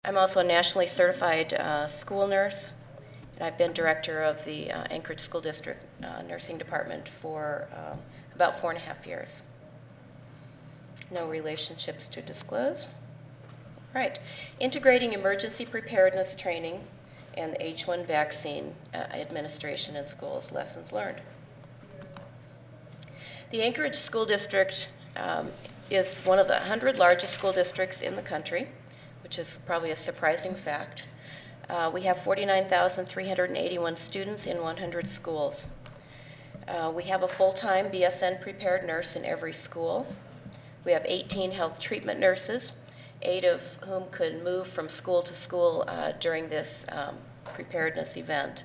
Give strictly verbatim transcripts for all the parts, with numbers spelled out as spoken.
I'm also a nationally certified uh, school nurse, and I've been director of the uh, Anchorage School District uh, Nursing Department for um, about four and a half years. No relationships to disclose. Right. Integrating emergency preparedness training and the H one vaccine uh, administration in schools, lessons learned. The Anchorage School District um, is one of the one hundred largest school districts in the country, which is probably a surprising fact. Uh, we have forty-nine thousand three hundred eighty-one students in one hundred schools. Uh, we have a full-time B S N prepared nurse in every school. We have eighteen health treatment nurses, eight of whom could move from school to school uh, during this um, preparedness event.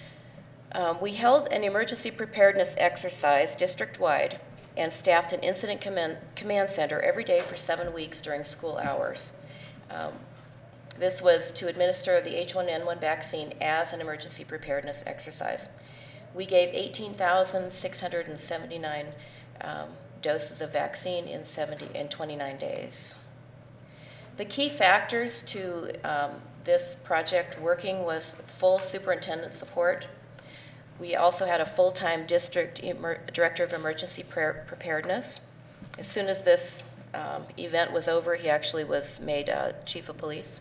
Um, we held an emergency preparedness exercise district-wide and staffed an incident command, command center every day for seven weeks during school hours. Um, this was to administer the H one N one vaccine as an emergency preparedness exercise. We gave eighteen thousand six hundred seventy-nine um, doses of vaccine in, seventy, in twenty-nine days. The key factors to um, this project working was full superintendent support. We also had a full-time district emer director of emergency preparedness. As soon as this um, event was over, he actually was made uh, chief of police.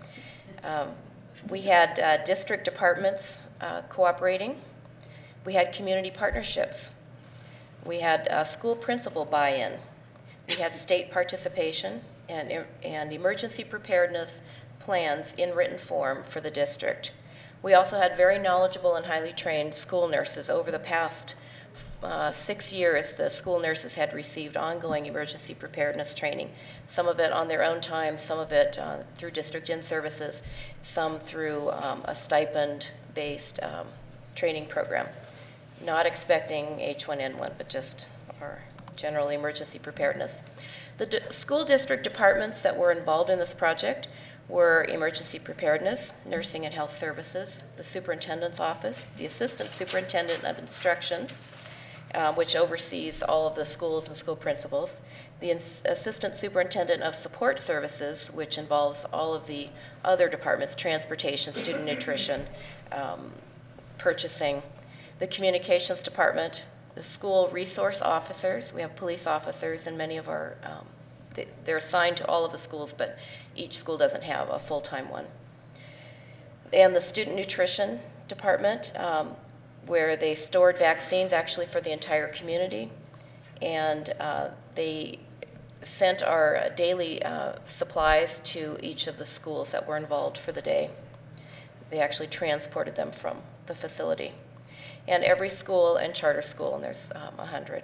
Um, we had uh, district departments uh, cooperating. We had community partnerships. We had uh, school principal buy-in. We had state participation and, and emergency preparedness plans in written form for the district. We also had very knowledgeable and highly trained school nurses. Over the past uh, six years, the school nurses had received ongoing emergency preparedness training, some of it on their own time, some of it uh, through district in-services, some through um, a stipend-based um, training program. Not expecting H one N one, but just our general emergency preparedness. The d school district departments that were involved in this project were emergency preparedness, nursing and health services, the superintendent's office, the assistant superintendent of instruction, uh, which oversees all of the schools and school principals, the assistant superintendent of support services, which involves all of the other departments, transportation, student nutrition, um, purchasing, the communications department, the school resource officers. We have police officers in many of our um, they're assigned to all of the schools, but each school doesn't have a full-time one. And the student nutrition department, um, where they stored vaccines actually for the entire community. And uh, they sent our daily uh, supplies to each of the schools that were involved for the day. They actually transported them from the facility. And every school and charter school, and there's um, one hundred.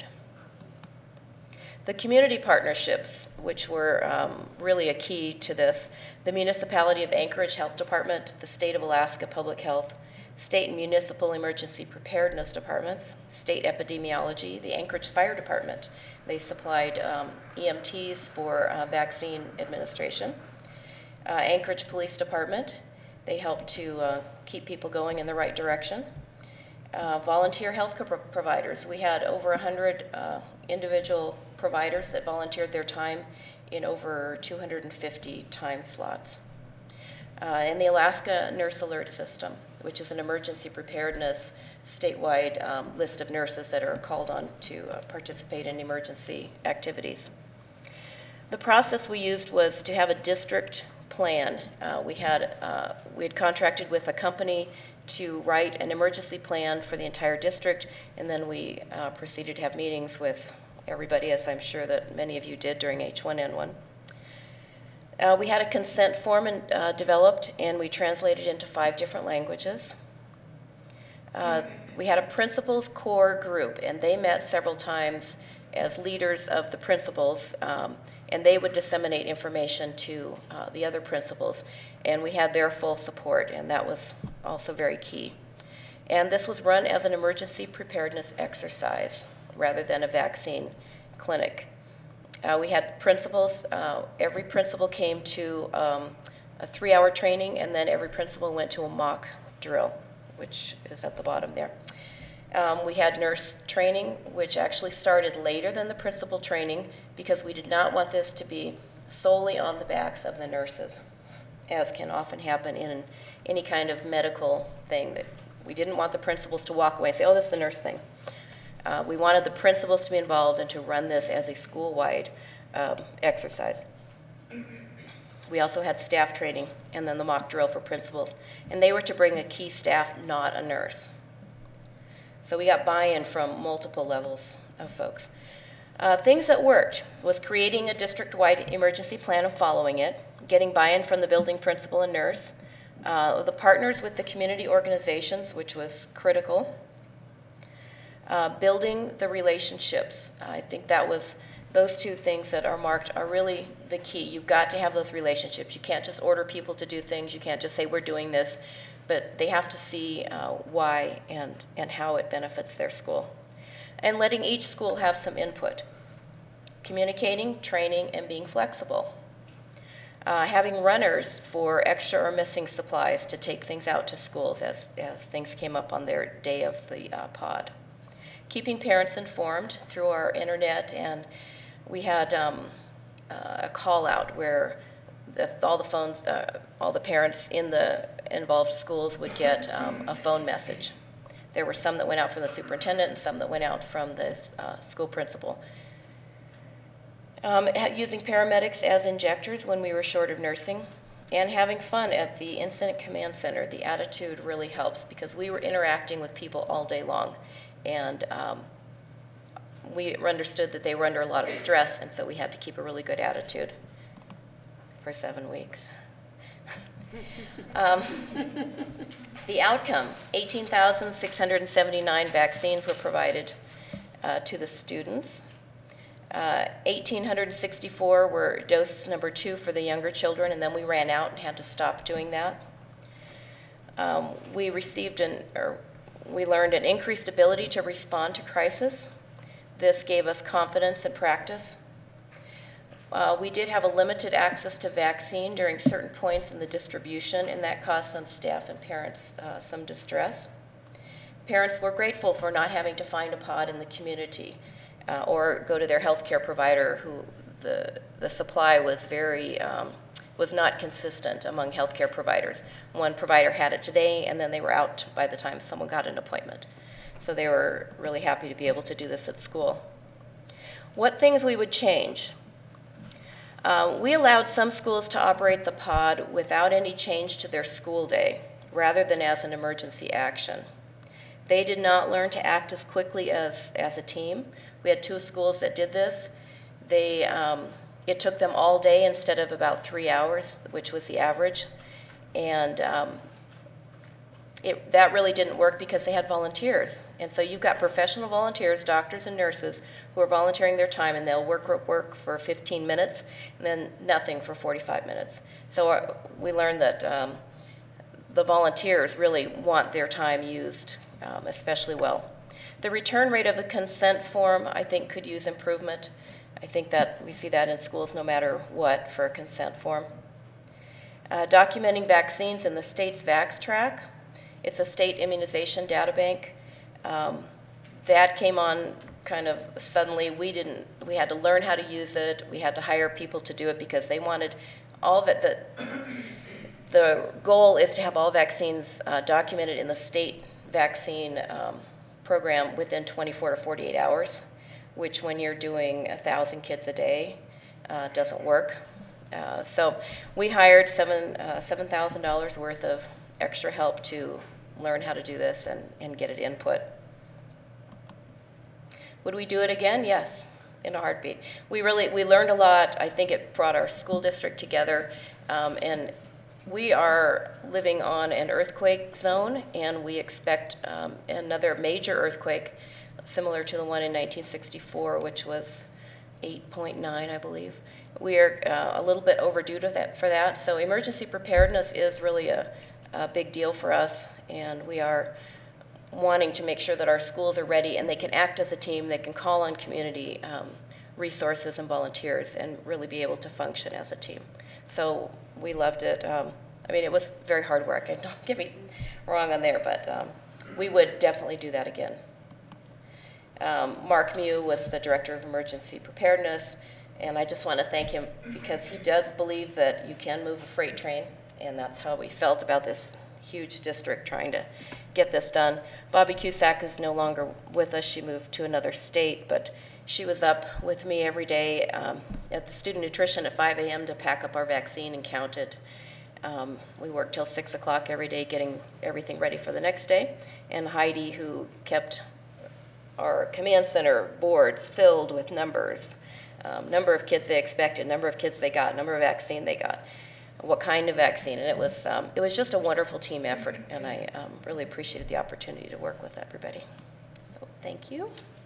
The community partnerships, which were um, really a key to this, the Municipality of Anchorage Health Department, the State of Alaska Public Health, State and Municipal Emergency Preparedness Departments, State Epidemiology, the Anchorage Fire Department. They supplied um, E M Ts for uh, vaccine administration. Uh, Anchorage Police Department, they helped to uh, keep people going in the right direction. Uh, volunteer health pro providers. We had over one hundred uh, individual providers that volunteered their time in over two hundred fifty time slots. Uh, and the Alaska Nurse Alert System, which is an emergency preparedness statewide um, list of nurses that are called on to uh, participate in emergency activities. The process we used was to have a district plan. Uh, we had uh, we had contracted with a company to write an emergency plan for the entire district, and then we uh, proceeded to have meetings with everybody, as I'm sure that many of you did during H one N one. Uh, we had a consent form and, uh, developed, and we translated into five different languages. Uh, we had a principals core group, and they met several times as leaders of the principals, um, and they would disseminate information to uh, the other principals, and we had their full support, and that was also very key. And this was run as an emergency preparedness exercise rather than a vaccine clinic. Uh, we had principals, uh, every principal came to um, a three-hour training, and then every principal went to a mock drill, which is at the bottom there. Um, we had nurse training, which actually started later than the principal training because we did not want this to be solely on the backs of the nurses. as can often happen in any kind of medical thing, that we didn't want the principals to walk away and say, oh, this is the nurse thing. Uh, we wanted the principals to be involved and to run this as a school-wide um, exercise. We also had staff training and then the mock drill for principals. And they were to bring a key staff, not a nurse. So we got buy-in from multiple levels of folks. Uh, things that worked was creating a district-wide emergency plan and following it, getting buy-in from the building principal and nurse, uh, the partners with the community organizations, which was critical, uh, building the relationships. I think that was those two things that are marked are really the key. You've got to have those relationships. You can't just order people to do things. You can't just say, we're doing this. But they have to see uh, why and, and how it benefits their school. And letting each school have some input. Communicating, training, and being flexible. Uh, having runners for extra or missing supplies to take things out to schools as, as things came up on their day of the uh, pod. Keeping parents informed through our internet, and we had um, uh, a call out where the, all the phones, uh, all the parents in the involved schools would get um, a phone message. There were some that went out from the superintendent and some that went out from the uh, school principal. Um, using paramedics as injectors when we were short of nursing, and having fun at the Incident Command Center. The attitude really helps because we were interacting with people all day long, and um, we understood that they were under a lot of stress, and so we had to keep a really good attitude for seven weeks. um, the outcome, eighteen thousand six hundred seventy-nine vaccines were provided uh, to the students. Uh, one thousand eight hundred sixty-four were dose number two for the younger children, and then we ran out and had to stop doing that. Um, we received an, or we learned an increased ability to respond to crisis. This gave us confidence and practice. Uh, we did have a limited access to vaccine during certain points in the distribution, and that caused some staff and parents uh, some distress. Parents were grateful for not having to find a pod in the community uh, or go to their healthcare provider, who the the supply was very um, was not consistent among healthcare providers. One provider had it today, and then they were out by the time someone got an appointment. So they were really happy to be able to do this at school. What things we would change? Uh, we allowed some schools to operate the pod without any change to their school day, rather than as an emergency action. They did not learn to act as quickly as, as a team. We had two schools that did this. They, um, it took them all day instead of about three hours, which was the average. And um, it, that really didn't work because they had volunteers. And so you've got professional volunteers, doctors and nurses, who are volunteering their time, and they'll work, work, work for fifteen minutes, and then nothing for forty-five minutes. So our, we learned that um, the volunteers really want their time used um, especially well. The return rate of the consent form, I think, could use improvement. I think that we see that in schools no matter what for a consent form. Uh, documenting vaccines in the state's VaxTrack. It's a state immunization data bank. Um, that came on kind of suddenly. We didn't, we had to learn how to use it. We had to hire people to do it because they wanted all of it. The, the goal is to have all vaccines uh, documented in the state vaccine um, program within twenty-four to forty-eight hours, which when you're doing a thousand kids a day uh, doesn't work. Uh, so we hired seven uh, seven thousand dollars worth of extra help to learn how to do this and, and get it input. Would we do it again? Yes, in a heartbeat. We really we learned a lot. I think it brought our school district together, um, and we are living on an earthquake zone, and we expect um, another major earthquake similar to the one in nineteen sixty-four, which was eight point nine, I believe. We are uh, a little bit overdue to that, for that. So emergency preparedness is really a, a big deal for us, and we are wanting to make sure that our schools are ready and they can act as a team. They can call on community um, resources and volunteers and really be able to function as a team. So we loved it. Um, I mean, it was very hard work. And don't get me wrong on there, but um, we would definitely do that again. Um, Mark Mew was the Director of Emergency Preparedness, and I just want to thank him because he does believe that you can move a freight train and that's how we felt about this huge district trying to get this done. Bobby Cusack is no longer with us. She moved to another state, but she was up with me every day um, at the student nutrition at five a m to pack up our vaccine and count it. Um, we worked till six o'clock every day getting everything ready for the next day. And Heidi, who kept our command center boards filled with numbers, um, number of kids they expected, number of kids they got, number of vaccine they got, what kind of vaccine. And it was, um, it was just a wonderful team effort, and I um, really appreciated the opportunity to work with everybody. So thank you.